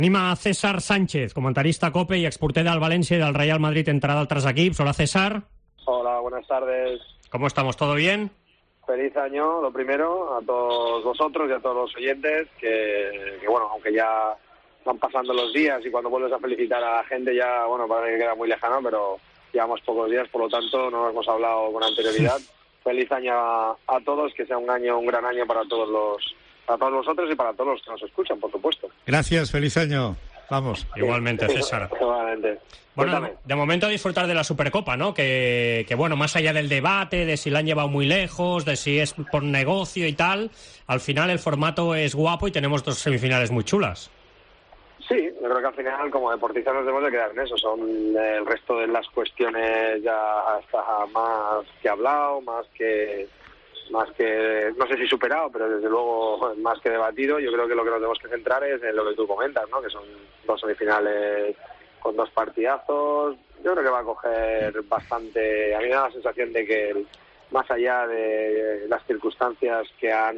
Anima César Sánchez, comentarista COPE y exporter del Valencia y del Real Madrid, entre d'altres equips. Hola, César. Hola, buenas tardes. ¿Cómo estamos? ¿Todo bien? Feliz año, lo primero, a todos vosotros y a todos los oyentes, que bueno, aunque ya van pasando los días y cuando vuelves a felicitar a la gente ya, bueno, parece que queda muy lejano, pero llevamos pocos días, por lo tanto no hemos hablado con anterioridad. Feliz año a todos, que sea un gran año para todos vosotros y para todos los que nos escuchan, por supuesto. Gracias, feliz año. Vamos. Igualmente, César. Igualmente. Bueno, de momento disfrutar de la Supercopa, ¿no? Que bueno, más allá del debate de si la han llevado muy lejos, de si es por negocio y tal, al final el formato es guapo y tenemos 2 semifinales muy chulas. Sí, yo creo que al final como deportistas nos debemos de quedar en eso. Son el resto de las cuestiones ya está más que hablado, más que no sé si superado, pero desde luego más que debatido. Yo creo que lo que nos tenemos que centrar es en lo que tú comentas, ¿no? Que son 2 semifinales con 2 partidazos. Yo creo que va a coger bastante. A mí me da la sensación de que más allá de las circunstancias que han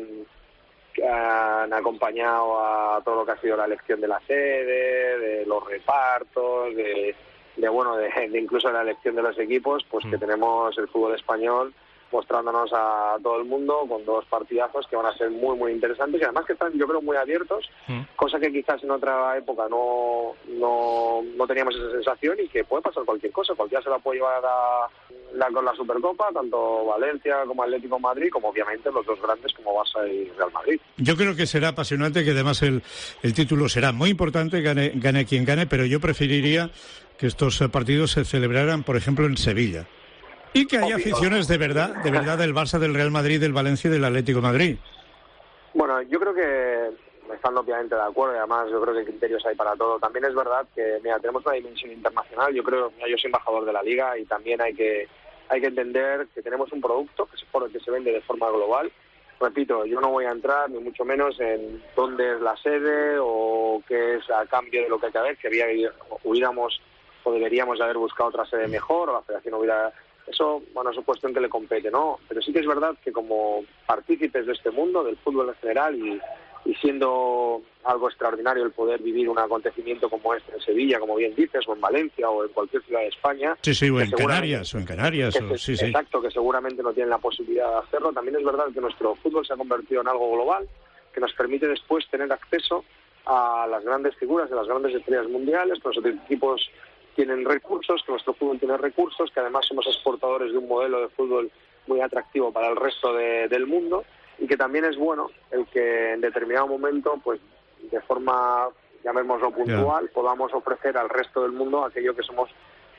acompañado a todo lo que ha sido la elección de la sede, de los repartos, de incluso la elección de los equipos, pues que tenemos el fútbol español mostrándonos a todo el mundo con 2 partidazos que van a ser muy muy interesantes y además que están, yo creo, muy abiertos, cosa que quizás en otra época no teníamos esa sensación y que puede pasar cualquier cosa. Cualquiera se la puede llevar con la Supercopa, tanto Valencia como Atlético de Madrid, como obviamente los 2 grandes como Barça y Real Madrid. Yo creo que será apasionante, que además el título será muy importante, gane quien gane, pero yo preferiría que estos partidos se celebraran, por ejemplo, en Sevilla. Y que haya aficiones de verdad del Barça, del Real Madrid, del Valencia y del Atlético de Madrid. Bueno, yo creo que están obviamente de acuerdo y además yo creo que criterios hay para todo. También es verdad que, mira, tenemos una dimensión internacional. Yo creo, yo soy embajador de la Liga y también hay que entender que tenemos un producto que se vende de forma global. Repito, yo no voy a entrar ni mucho menos en dónde es la sede o qué es a cambio de lo que hay que haber, que hubiéramos o deberíamos haber buscado otra sede mejor o la federación hubiera... Eso, bueno, es una cuestión que le compete, ¿no? Pero sí que es verdad que como partícipes de este mundo, del fútbol en general, y siendo algo extraordinario el poder vivir un acontecimiento como este en Sevilla, como bien dices, o en Valencia, o en cualquier ciudad de España... Sí, o en Canarias. Sí. Exacto, que seguramente no tienen la posibilidad de hacerlo. También es verdad que nuestro fútbol se ha convertido en algo global, que nos permite después tener acceso a las grandes figuras de las grandes estrellas mundiales, que nuestros equipos tienen recursos, que nuestro fútbol tiene recursos, que además somos exportadores de un modelo de fútbol muy atractivo para el resto del mundo y que también es bueno el que en determinado momento, pues de forma, llamémoslo puntual, podamos ofrecer al resto del mundo aquello que somos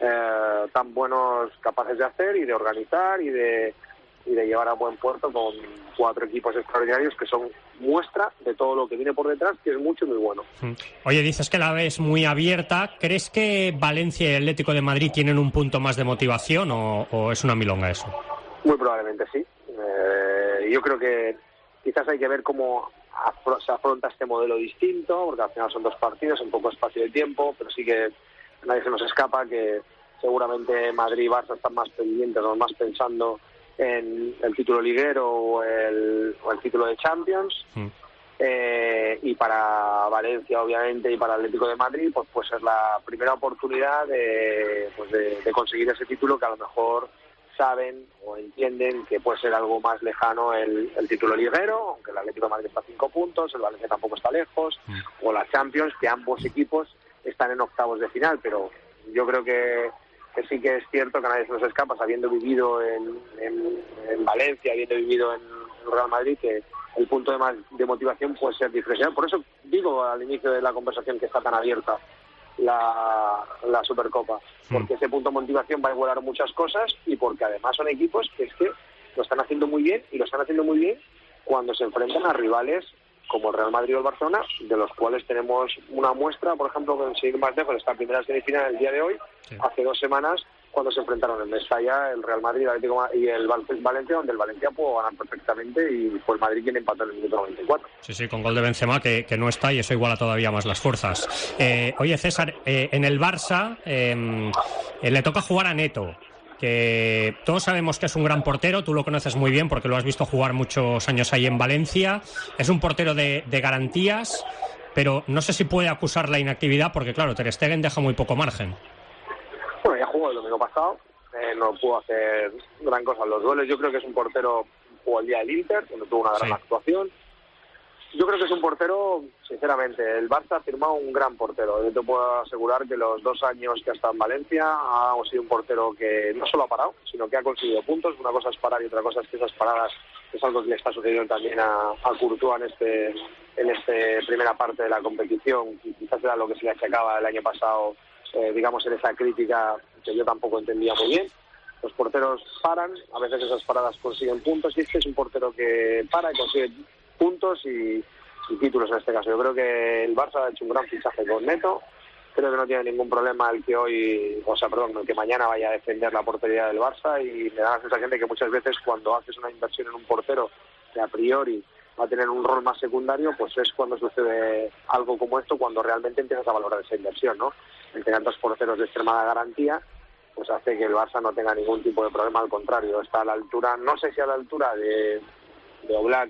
tan buenos capaces de hacer y de organizar y de llevar a buen puerto con 4 equipos extraordinarios que son muestra de todo lo que viene por detrás, que es mucho y muy bueno. Oye, dices que la ves muy abierta. ¿Crees que Valencia y Atlético de Madrid tienen un punto más de motivación o es una milonga eso? Muy probablemente sí. Yo creo que quizás hay que ver cómo se afronta este modelo distinto, porque al final son 2 partidos, un poco espacio de tiempo, pero sí que nadie se nos escapa que seguramente Madrid y Barça están más pendientes o más pensando en el título liguero o el título de Champions. Y para Valencia obviamente y para el Atlético de Madrid pues puede ser la primera oportunidad de conseguir ese título, que a lo mejor saben o entienden que puede ser algo más lejano el título liguero, aunque el Atlético de Madrid está a 5 puntos, el Valencia tampoco está lejos, o la Champions, que ambos equipos están en octavos de final, pero yo creo que sí que es cierto que nadie se nos escapa, habiendo vivido en Valencia, habiendo vivido en Real Madrid, que el punto de motivación puede ser diferencial. Por eso digo al inicio de la conversación que está tan abierta la Supercopa, porque ese punto de motivación va a igualar muchas cosas y porque además son equipos que es que lo están haciendo muy bien y lo están haciendo muy bien cuando se enfrentan a rivales como el Real Madrid o el Barcelona, de los cuales tenemos una muestra, por ejemplo, con seguir más lejos, esta primera semifinal el día de hoy, hace 2 semanas, cuando se enfrentaron en Mestalla el Real Madrid y el Valencia, donde el Valencia pudo ganar perfectamente y fue el Madrid quien empató en el minuto 94. Sí, con gol de Benzema, que no está, y eso iguala todavía más las fuerzas. Oye, César, en el Barça le toca jugar a Neto, que todos sabemos que es un gran portero, tú lo conoces muy bien porque lo has visto jugar muchos años ahí en Valencia, es un portero de garantías, pero no sé si puede acusar la inactividad porque, claro, Ter Stegen deja muy poco margen. Bueno, ya jugó el domingo pasado, no pudo hacer gran cosa en los duelos. Yo creo que es un portero, jugó el día del Inter, donde tuvo una gran actuación. Yo creo que es un portero, sinceramente, el Barça ha firmado un gran portero. Yo te puedo asegurar que los 2 años que ha estado en Valencia ha sido un portero que no solo ha parado, sino que ha conseguido puntos. Una cosa es parar y otra cosa es que esas paradas es algo que le está sucediendo también a Courtois en esta primera parte de la competición. Quizás era lo que se le achacaba el año pasado, digamos, en esa crítica que yo tampoco entendía muy bien. Los porteros paran, a veces esas paradas consiguen puntos, y este es un portero que para y consigue puntos y títulos en este caso. Yo creo que el Barça ha hecho un gran fichaje con Neto. Creo que no tiene ningún problema el que mañana vaya a defender la portería del Barça, y me da la sensación de que muchas veces cuando haces una inversión en un portero que a priori va a tener un rol más secundario, pues es cuando sucede algo como esto, cuando realmente empiezas a valorar esa inversión, ¿no? El tener dos porteros de extremada garantía pues hace que el Barça no tenga ningún tipo de problema, al contrario, está a la altura, no sé si a la altura de Oblak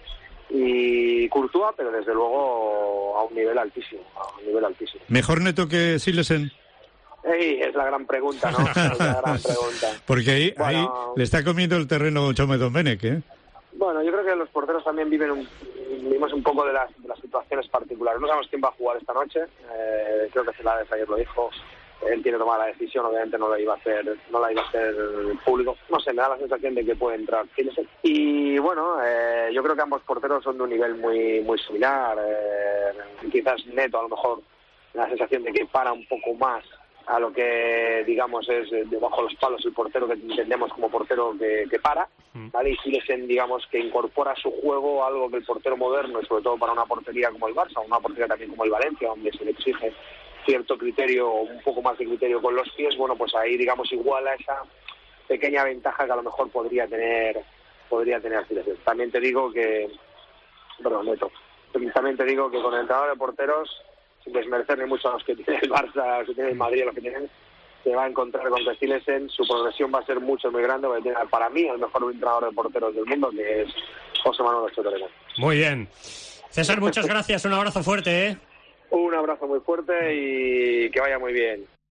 y Courtois, pero desde luego a un nivel altísimo, ¿Mejor Neto que Silesen? Es la gran pregunta, ¿no? Es la gran pregunta. Porque ahí le está comiendo el terreno Jaume Domenech, ¿eh? Bueno, yo creo que los porteros también vivimos un poco de las situaciones particulares. No sabemos quién va a jugar esta noche. Creo que Celades ayer lo dijo. Él tiene tomada la decisión, obviamente no la iba a hacer público. No sé, me da la sensación de que puede entrar Silesen. Y bueno, yo creo que ambos porteros son de un nivel muy muy similar. Quizás Neto a lo mejor me da la sensación de que para un poco más a lo que digamos es debajo de los palos el portero que entendemos como portero que para, ¿vale? Y Silesen, digamos, que incorpora a su juego algo que el portero moderno, y sobre todo para una portería como el Barça, una portería también como el Valencia, donde se le exige cierto criterio, un poco más de criterio con los pies, bueno, pues ahí, digamos, iguala esa pequeña ventaja que a lo mejor podría tener Silesen. También te digo que con el entrenador de porteros, sin desmerecer ni mucho a los que tiene el Barça, los que tiene el Madrid, los que tienen, se va a encontrar con que Silesen, su progresión va a ser muy grande, va a tener para mí el mejor entrenador de porteros del mundo, que es José Manuel Ochoa. Muy bien. César, muchas gracias, un abrazo fuerte, ¿eh? Un abrazo muy fuerte y que vaya muy bien.